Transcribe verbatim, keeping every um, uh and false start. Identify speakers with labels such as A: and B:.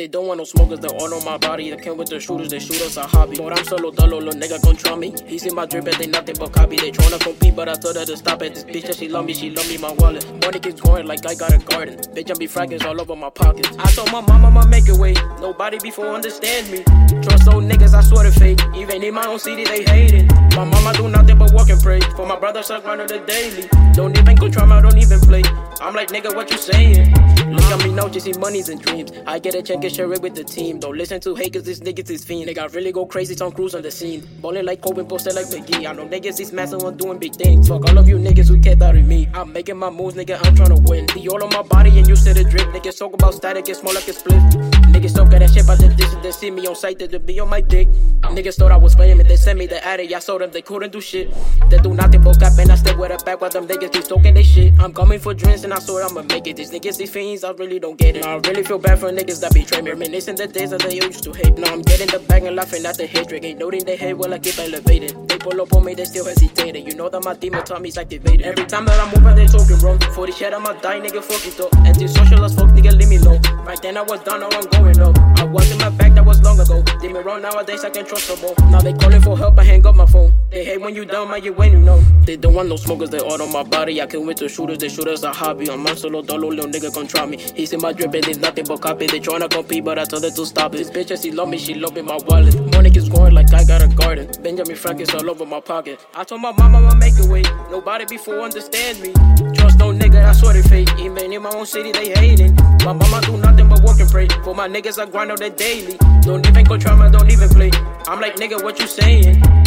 A: They don't want no smokers, they all on my body. They came with the shooters, they shoot us a hobby. But I'm solo dolo, little nigga gon' try me. He see my drip and they nothing but copy. They tryna compete, but I told her to stop it. This bitch that she love me, she love me, my wallet. Money keeps growing like I got a garden. Bitch, I be fragments all over my pockets. I told my mama I'ma make it way. Nobody before understand me. Trust those niggas, I swear to fake. Even in my own city, they hating. My mama do nothing but walk and pray. For my brother, suck under the daily. Don't even go try, I don't even play. I'm like, nigga, what you saying? Look at me now, chasing monies and dreams. I get a check and share it with the team. Don't listen to hate, cause this niggas is fiend. Nigga, really go crazy, Tom Cruise on the scene. Ballin' like Kobe, posted like McGee. I know niggas is massive, I'm doing big things. Fuck all of you niggas who can't out of me. I'm making my moves, nigga, I'm tryna win. The all on my body and you said it drip. Niggas talk about static, it's more like a split. Niggas talk at that shit, but they this they see me on sight, they be on my dick. Niggas thought I was famous, they sent me the addict. I saw them, they couldn't do shit. They do nothing but cap and I step with a back while them niggas keep talking they shit. I'm coming for drinks and I swear I'ma make it. These niggas, these fiends, I really don't get it. Now I really feel bad for niggas that betray me. Reminiscing the days that they used to hate. Now I'm getting the bag and laughing at the hatred. Ain't noting they hate while I keep elevated. They pull up on me, they still hesitating. You know that my demon tummy's activated. Every time that I move out, they talking wrong. For this shit, I'ma die, nigga, fuck it up. Anti-social as fuck, nigga, leave me low. Right then I was down, now I'm going up. I was in my back, that was long ago. Leave me wrong, nowadays I can trust them all. Now they calling for help, I hang up my phone. They hate when you dumb, I you when you know. They don't want no smokers, they all on my body. I can with the shooters, they shoot us a hobby. I'm on solo dolo, little nigga gon' try me. He see my drip and there's nothing but copy. They tryna compete, but I told her to stop it. This bitch, she love me, she love me, my wallet. Money keeps growing like I got a garden. Benjamin Franklin's all over my pocket. I told my mama I'ma make it way. Nobody before understand me. Trust no nigga, I swear they fake. Even in my own city, they hating. My mama do nothing but work and pray. For my niggas, I grind on the daily. Don't even go try, I don't even play. I'm like, nigga, what you saying?